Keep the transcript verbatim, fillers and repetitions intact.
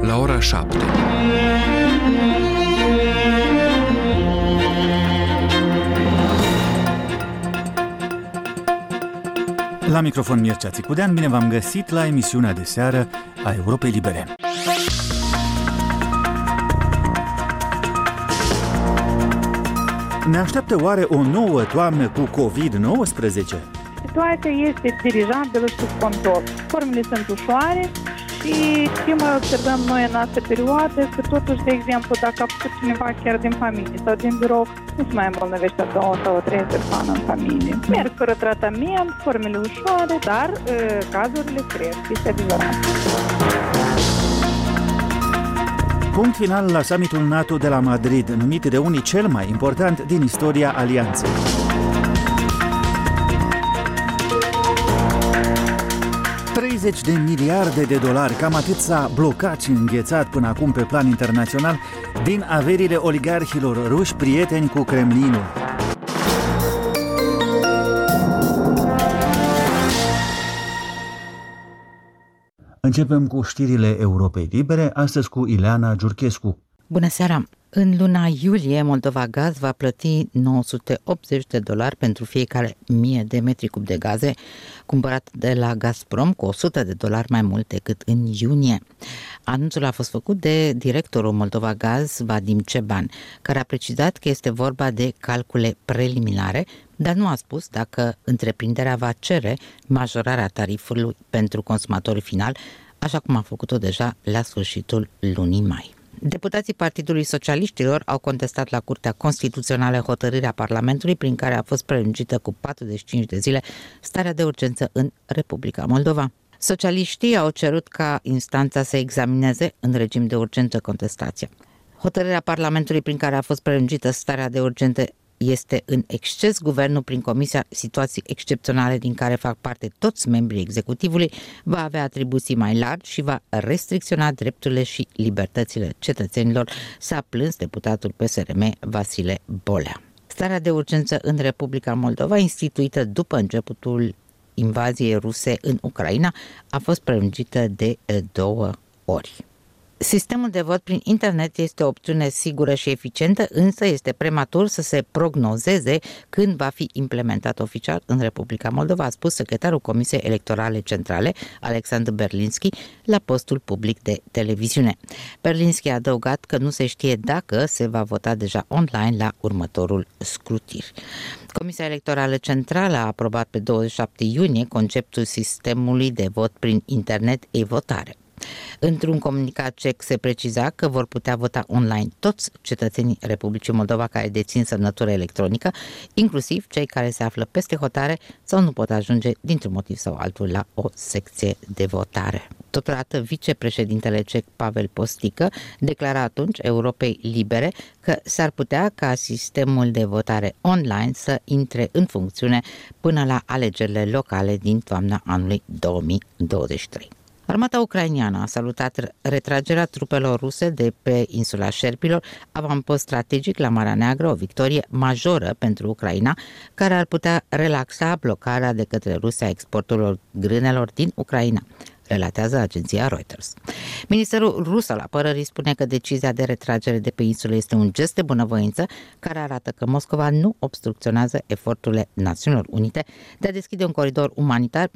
la ora șapte. La microfon Mircea Țicudean, bine v-am găsit la emisiunea de seară a Europei Libere. Ne așteaptă oare o nouă toamnă cu covid nouăsprezece? Situația este dirijabilă și sub control. Formele sunt ușoare și ce mai observăm noi în această perioadă, că totuși, de exemplu, dacă a făcut cineva chiar din familie sau din birou, nu se mai îmbolnăvește a două sau a treia persoană în familie. Merg fără tratament, formele ușoare, dar uh, cazurile cresc, este adevărat. Punct final la summitul NATO de la Madrid, numit de unii cel mai important din istoria alianței. treizeci de miliarde de dolari, cam atât s-a blocat și înghețat până acum pe plan internațional din averile oligarhilor ruși prieteni cu Kremlinul. Începem cu știrile Europei Libere, astăzi cu Ileana Giurchescu. Bună seara! În luna iulie, Moldova Gaz va plăti nouă sute optzeci de dolari pentru fiecare mie de metri cub de gaze cumpărat de la Gazprom, cu o sută de dolari mai mult decât în iunie. Anunțul a fost făcut de directorul Moldova Gaz, Vadim Ceban, care a precizat că este vorba de calcule preliminare, dar nu a spus dacă întreprinderea va cere majorarea tarifului pentru consumatorii final, așa cum a făcut-o deja la sfârșitul lunii mai. Deputații Partidului Socialiștilor au contestat la Curtea Constituțională hotărârea Parlamentului prin care a fost prelungită cu patruzeci și cinci de zile starea de urgență în Republica Moldova. Socialiștii au cerut ca instanța să examineze în regim de urgență contestația. Hotărârea Parlamentului prin care a fost prelungită starea de urgență este în exces. Guvernul, prin Comisia Situații Excepționale din care fac parte toți membrii executivului, va avea atribuții mai largi și va restricționa drepturile și libertățile cetățenilor, s-a plâns deputatul P S R M Vasile Bolea. Starea de urgență în Republica Moldova, instituită după începutul invaziei ruse în Ucraina, a fost prelungită de două ori. Sistemul de vot prin internet este o opțiune sigură și eficientă, însă este prematur să se prognozeze când va fi implementat oficial în Republica Moldova, a spus secretarul Comisiei Electorale Centrale, Alexandru Berlinski, la postul public de televiziune. Berlinski a adăugat că nu se știe dacă se va vota deja online la următorul scrutir. Comisia Electorală Centrală a aprobat pe douăzeci și șapte iunie conceptul sistemului de vot prin internet e-votare. Într-un comunicat cec se preciza că vor putea vota online toți cetățenii Republicii Moldova care dețin semnătură electronică, inclusiv cei care se află peste hotare sau nu pot ajunge dintr-un motiv sau altul la o secție de votare. Totodată, vicepreședintele cec Pavel Postică declara atunci Europei Libere că s-ar putea ca sistemul de votare online să intre în funcțiune până la alegerile locale din toamna anului două mii douăzeci și trei. Armata ucraineană a salutat retragerea trupelor ruse de pe insula Șerpilor, avampost strategic la Marea Neagră, o victorie majoră pentru Ucraina, care ar putea relaxa blocarea de către Rusia a exporturilor grânelor din Ucraina, relatează agenția Reuters. Ministerul rus al apărării spune că decizia de retragere de pe insulă este un gest de bunăvoință care arată că Moscova nu obstrucționează eforturile Națiunilor Unite de a deschide un coridor umanitar